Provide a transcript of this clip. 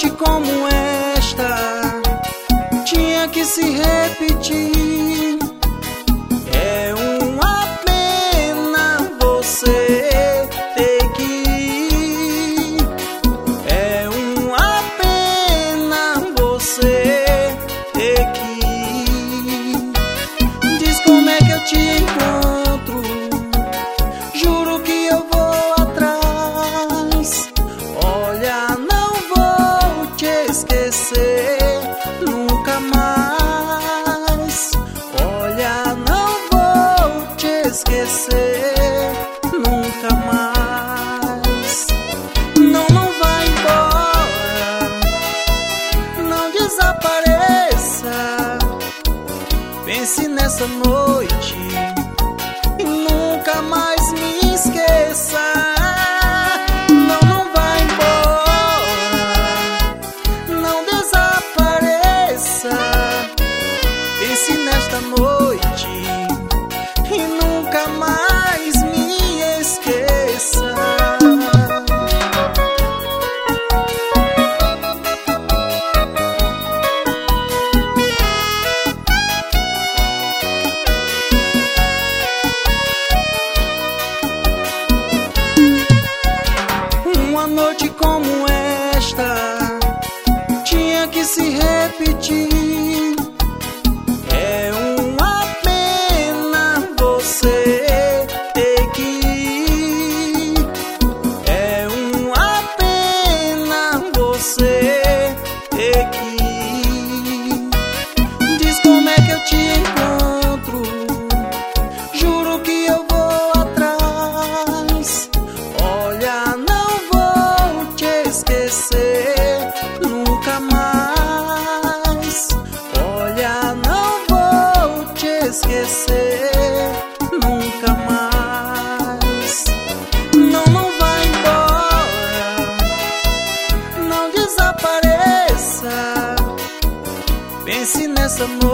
noite como esta tinha que se repetir. É uma pena você ter que ir. É uma pena você ter que ir. Diz como é que eu te encontro. Juro que eu vou atrás. Olha, não vou te esquecer nunca mais. Olha, não vou te esquecer nunca mais. Não, não vai embora, não desapareça. Pense nessa noite e nunca mais me esqueça. Não, não vai embora, não desapareça. Pense nesta noite e nunca mais me esqueça. Uma noite como esta tinha que se repetir. É uma pena você ter que ir. É uma pena você ter que ir. Diz como é que eu te encontro. Juro que eu vou atrás. Olha, não vou te esquecer nunca mais. Olha, não vou te esquecer nunca mais. Não, não vai embora, não desapareça. Pense nessa noite